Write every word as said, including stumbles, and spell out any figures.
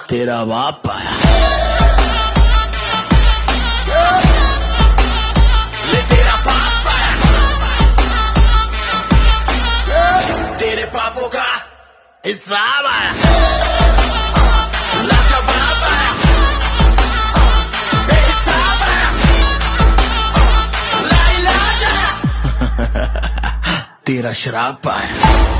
तेरा बाप आया। ले तेरा बाप आया, तेरे पापों का हिसाब आया। लाजवाब आया, बेहिसाब आया, लाइलाज आया। तेरा शराब आया।